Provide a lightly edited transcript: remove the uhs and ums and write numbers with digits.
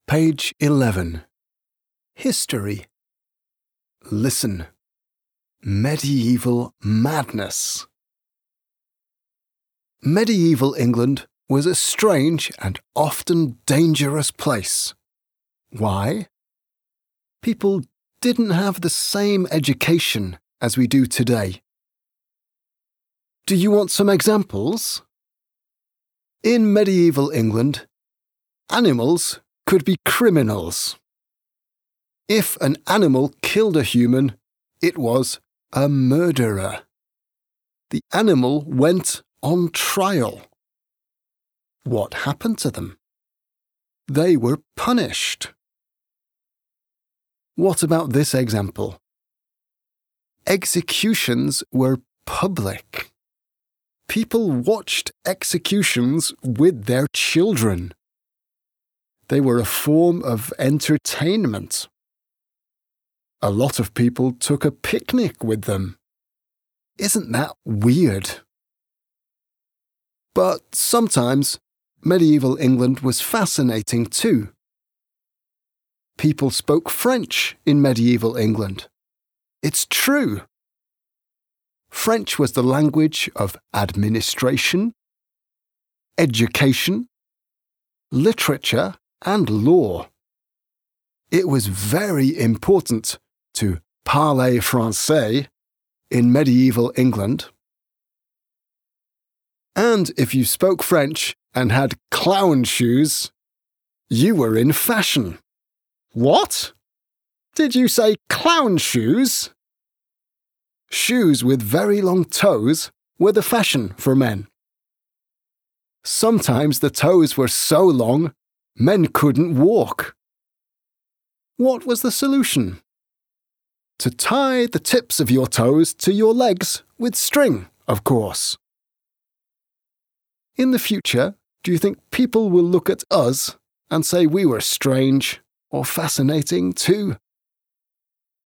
Page 11. History. Listen. Medieval madness. Medieval England was a strange and often dangerous place. Why? People didn't have the same education as we do today. Do you want some examples? In medieval England, animals could be criminals. If an animal killed a human, it was a murderer. The animal went on trial. What happened to them? They were punished. What about this example? Executions were public. People watched executions with their children. They were a form of entertainment. A lot of people took a picnic with them. Isn't that weird? But sometimes medieval England was fascinating too. People spoke French in medieval England. It's true. French was the language of administration, education, literature, and law. It was very important to parler français in medieval England. And if you spoke French and had clown shoes, you were in fashion. What? Did you say clown shoes? Shoes with very long toes were the fashion for men. Sometimes the toes were so long, men couldn't walk. What was the solution? To tie the tips of your toes to your legs with string, of course. In the future, do you think people will look at us and say we were strange or fascinating too?